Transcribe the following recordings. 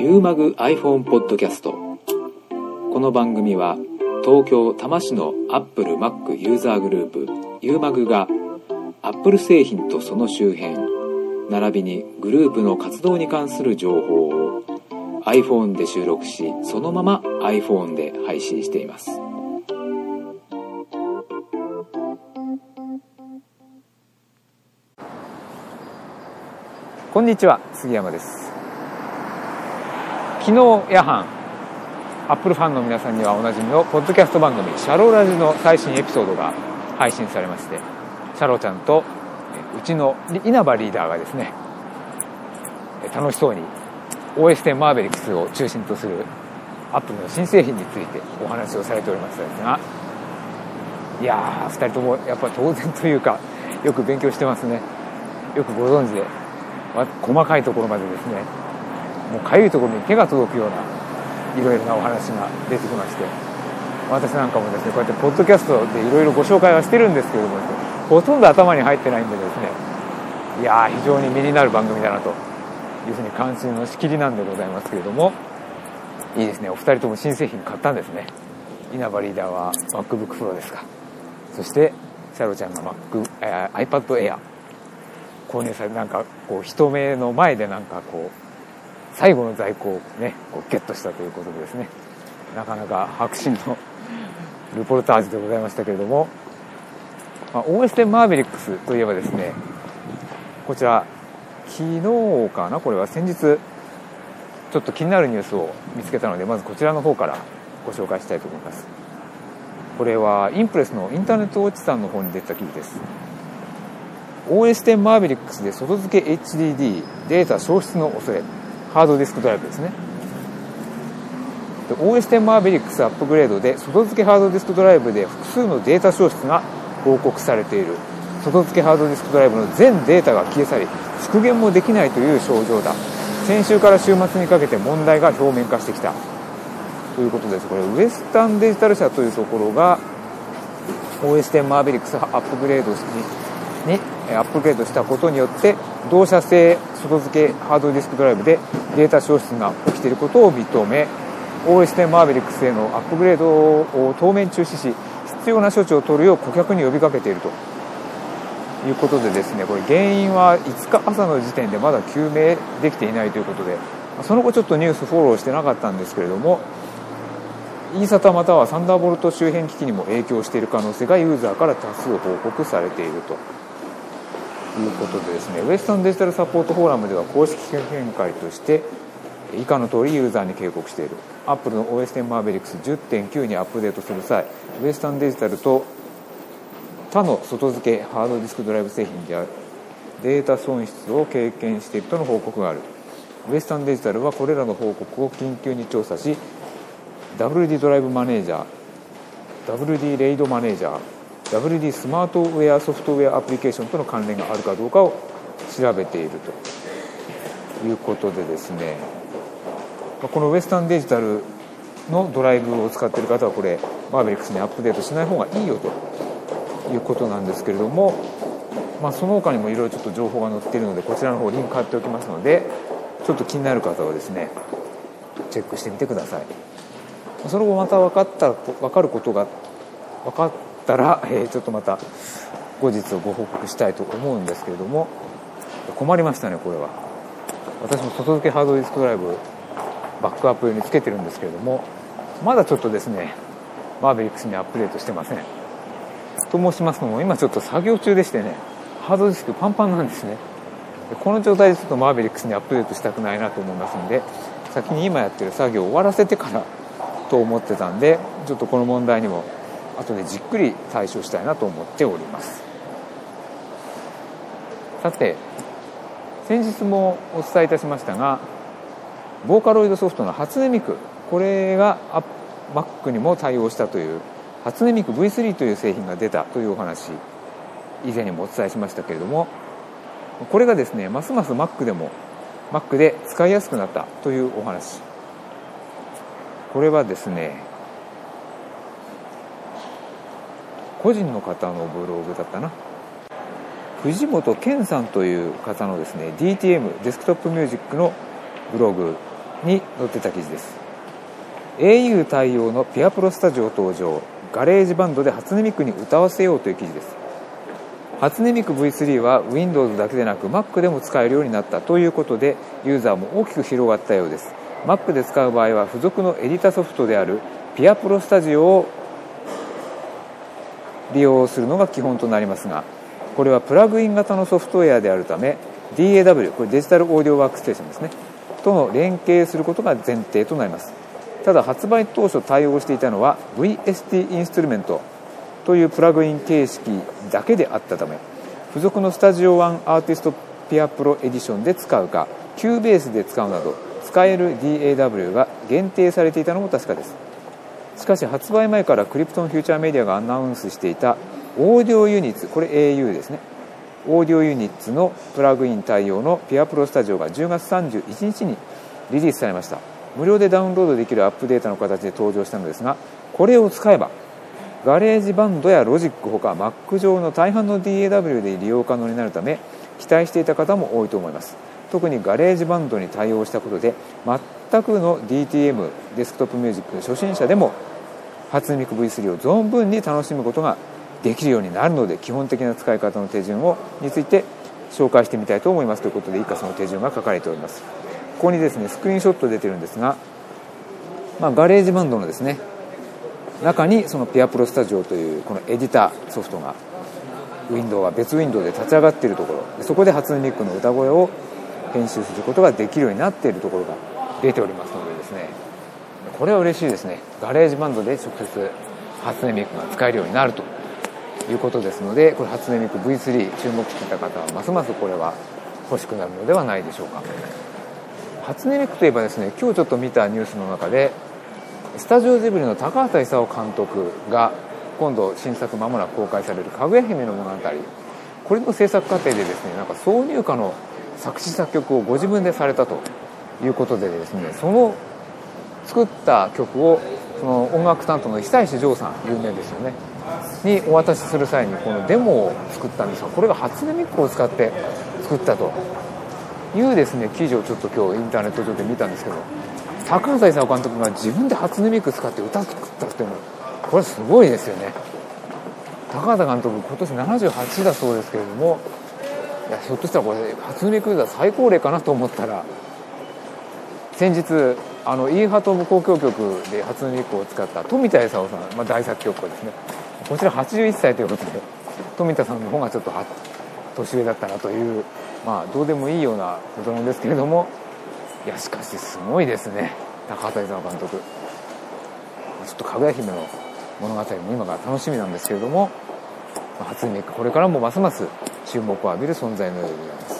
ユーマグ iPhone ポッドキャスト。この番組は東京多摩市のアップル Mac ユーザーグループユーマグがアップル製品とその周辺並びにグループの活動に関する情報を iPhone で収録し、そのまま iPhone で配信しています。こんにちは、杉山です。昨日夜半、アップルファンの皆さんにはおなじみのポッドキャスト番組シャローラジの最新エピソードが配信されまして、シャローちゃんとうちの稲葉リーダーがですね、楽しそうに OS10 マーベリックスを中心とするアップルの新製品についてお話をされておりましたですが、いやー、2人ともやっぱり当然というかよく勉強してますね。よくご存知で、細かいところまでですね、もうかゆいところに手が届くようないろいろなお話が出てきまして、私なんかもですね、こうやってポッドキャストでいろいろご紹介はしてるんですけれども、ほとんど頭に入ってないんでですね、いやー、非常に身になる番組だなというふうに関心のしきりなんでございますけれども、いいですね。お二人とも新製品買ったんですね。稲葉リーダーは MacBook Pro ですか。そしてシャロちゃんが iPad Air購入され、なんかこう人目の前でなんかこう最後の在庫をねこうゲットしたということでですね、なかなか迫真のルポルタージュでございましたけれども、OS10 マーベリックスといえばですね、こちら昨日かな、これは先日ちょっと気になるニュースを見つけたので、まずこちらの方からご紹介したいと思います。これはインプレスのインターネットウォッチさんの方に出た記事です。OS10 マーベリックスで外付け HDD データ消失の恐れ、ハードディスクドライブですね。で OS10 マーベリックスアップグレードで外付けハードディスクドライブで複数のデータ消失が報告されている。外付けハードディスクドライブの全データが消え去り、復元もできないという症状だ。先週から週末にかけて問題が表面化してきたということです。これウエスタンデジタル社というところが OS10 マーベリックスアップグレードにアップグレードしたことによって同社製外付けハードディスクドライブでデータ消失が起きていることを認め、 OS10 マーベリックスへのアップグレードを当面中止し、必要な処置を取るよう顧客に呼びかけているということでですね、これ原因は5日朝の時点でまだ究明できていないということで、その後ちょっとニュースフォローしてなかったんですけれども、eSATA またはサンダーボルト周辺機器にも影響している可能性がユーザーから多数報告されているということでですね、ウエスタンデジタルサポートフォーラムでは公式見解として以下の通りユーザーに警告している。アップルの OS10 マーベリックス 10.9 にアップデートする際、ウエスタンデジタルと他の外付けハードディスクドライブ製品であるデータ損失を経験しているとの報告がある。ウエスタンデジタルはこれらの報告を緊急に調査し、 WD ドライブマネージャー、 WD レイドマネージャー、 WD スマートウェアソフトウェアアプリケーションとの関連があるかどうかを調べているということでですね、このウエスタンデジタルのドライブを使っている方はこれマーベリックスにアップデートしない方がいいよということなんですけれども、その他にもいろいろちょっと情報が載っているので、こちらの方リンク貼っておきますので、ちょっと気になる方はですねチェックしてみてください。その後また分かることが分かったら、ちょっとまた後日ご報告したいと思うんですけれども、困りましたね。これは私も外付けハードディスクドライブバックアップ用につけてるんですけれども、まだちょっとですねマーベリックスにアップデートしてません。と申しますのも、今ちょっと作業中でしてね、ハードディスクパンパンなんですね。この状態でちょっとマーベリックスにアップデートしたくないなと思いますので、先に今やってる作業を終わらせてからと思ってたんで、ちょっとこの問題にも後でじっくり対処したいなと思っております。さて、先日もお伝えいたしましたが、ボーカロイドソフトの初音ミク、これが Mac にも対応したという初音ミク V3 という製品が出たというお話、以前にもお伝えしましたけれども、これがですねますます Mac で使いやすくなったというお話。これはですね個人の方のブログだったな、藤本健さんという方のですね DTM デスクトップミュージックのブログに載ってた記事です。 au 対応のピアプロスタジオ登場、ガレージバンドで初音ミクに歌わせようという記事です。初音ミク V3 は Windows だけでなく Mac でも使えるようになったということで、ユーザーも大きく広がったようです。 Mac で使う場合は付属のエディタソフトであるピアプロスタジオを利用するのが基本となりますが、これはプラグイン型のソフトウェアであるため DAW、 これデジタルオーディオワークステーションですね、との連携することが前提となります。ただ発売当初対応していたのは VST インストゥルメントというプラグイン形式だけであったため、付属のスタジオ1アーティストピアプロエディションで使うか Cubase で使うなど使える DAW が限定されていたのも確かです。しかし発売前からクリプトンフューチャーメディアがアナウンスしていたオーディオユニッツ、これ au ですね、オーディオユニッツのプラグイン対応のピアプロスタジオが10月31日にリリースされました。無料でダウンロードできるアップデータの形で登場したのですが、これを使えばガレージバンドやロジックほか Mac 上の大半の DAW で利用可能になるため、期待していた方も多いと思います。特にガレージバンドに対応したことで、全くの DTM デスクトップミュージック初心者でも初音ミク V3 を存分に楽しむことができるようになるので、基本的な使い方の手順について紹介してみたいと思いますということで、以下その手順が書かれております。ここにですねスクリーンショット出てるんですが、ガレージバンドのですね中にそのピアプロスタジオというこのエディターソフトがウィンドウは別ウィンドウで立ち上がっているところ、そこで初音ミクの歌声を編集することができるようになっているところが出ておりますのでですね、これは嬉しいですね。ガレージバンドで直接初音ミクが使えるようになるということですので、これ初音ミク V3 注目していた方はますますこれは欲しくなるのではないでしょうか。初音ミクといえばですね、今日ちょっと見たニュースの中でスタジオジブリの高畑勲監督が今度新作間もなく公開されるかぐや姫の物語、これの制作過程でですね、なんか挿入歌の作詞作曲をご自分でされたということでですね、その作った曲をその音楽担当の久石譲さん、有名ですよね、にお渡しする際にこのデモを作ったんですが、これが初音ミクを使って作ったというですね記事をちょっと今日インターネット上で見たんですけど、高畑勲監督が自分で初音ミク使って歌作ったっていうのはこれすごいですよね。高畑監督今年78だそうですけれども、いやひょっとしたらこれ初音ミクユーザー最高齢かなと思ったら、先日イーハトム交響曲で初音ミクを使った富田勲さん、大作曲家ですね、こちら81歳ということで、富田さんの方がちょっと年上だったなという、どうでもいいようなことなんですけれども、いやしかしすごいですね、高畑勲監督。ちょっとかぐや姫の物語も今が楽しみなんですけれども、初音ミクこれからもますます注目を浴びる存在のようでございます。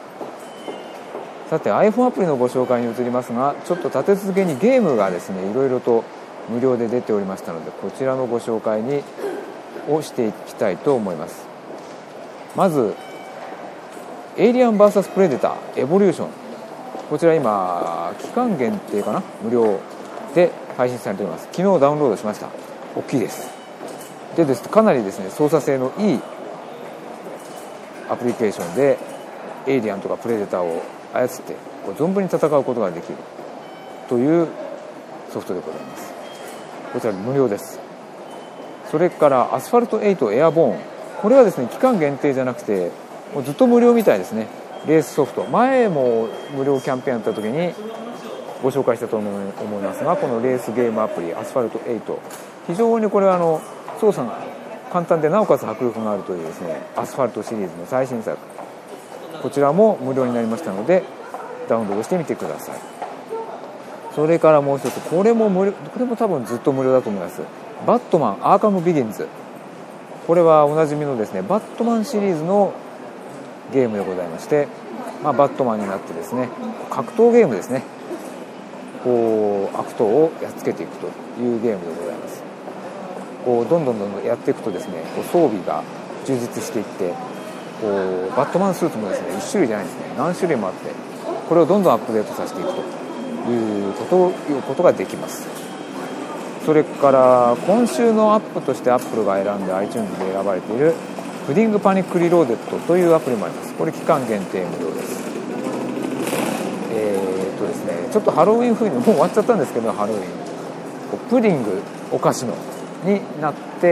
さて iPhone アプリのご紹介に移りますが、ちょっと立て続けにゲームがですねいろいろと無料で出ておりましたので、こちらのご紹介をしていきたいと思います。まずエイリアン VS プレデターエボリューション、こちら今期間限定かな、無料で配信されております。昨日ダウンロードしました。大きいです。でですね、かなりですね操作性のいいアプリケーションでエイリアンとかプレデターを操って存分に戦うことができるというソフトでございます。こちら無料です。それからアスファルト8エアボーン、これはですね期間限定じゃなくてもうずっと無料みたいですね。レースソフト、前も無料キャンペーンやった時にご紹介したと思いますが、このレースゲームアプリアスファルト8、非常にこれは操作が簡単でなおかつ迫力があるというですねアスファルトシリーズの最新作、こちらも無料になりましたのでダウンロードしてみてください。それからもう一つ、これも多分ずっと無料だと思います。バットマンアーカムビギンズ、これはおなじみのですねバットマンシリーズのゲームでございまして、バットマンになってですね格闘ゲームですね、こう悪党をやっつけていくというゲームでございます。こうどんどんやっていくとですねこう装備が充実していって、こうバットマンスーツもですね1種類じゃないですね、何種類もあって、これをどんどんアップデートさせていくということができます。それから今週のアップとしてアップルが選んで iTunes で選ばれているプディングパニックリローデッドというアプリもあります。これ期間限定無料です。ですねちょっとハロウィン風にもう終わっちゃったんですけど、ハロウィンプディングお菓子のになって、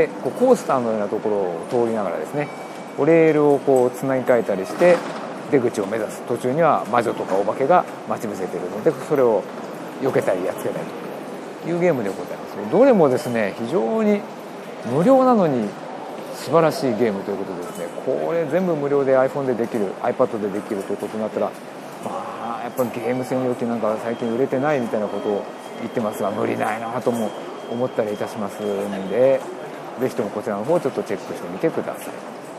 コースターのようなところを通りながらですね、レールをつなぎ替えたりして出口を目指す途中には魔女とかお化けが待ち伏せているので、それを避けたりやっつけたりというゲームでございます。どれもですね非常に無料なのに素晴らしいゲームということでですね、これ全部無料で iPhone でできる iPad でできるということになったら、やっぱりゲーム専用機なんか最近売れてないみたいなことを言ってますが、無理ないなとも思ったりいたしますので、ぜひともこちらの方ちょっとチェックしてみてください。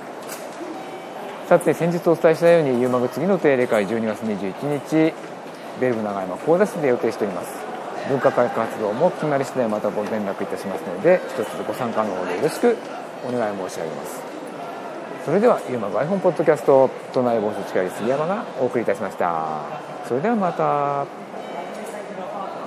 さて、先日お伝えしたようにユーマグ次の定例会12月21日ベルブ長山講座室で予定しております。文化会活動も決まり次第またご連絡いたしますので、一つご参加の方でよろしくお願い申し上げます。それではユーマグ iPhone ポッドキャスト都内防止近い杉山がお送りいたしました。それではまた。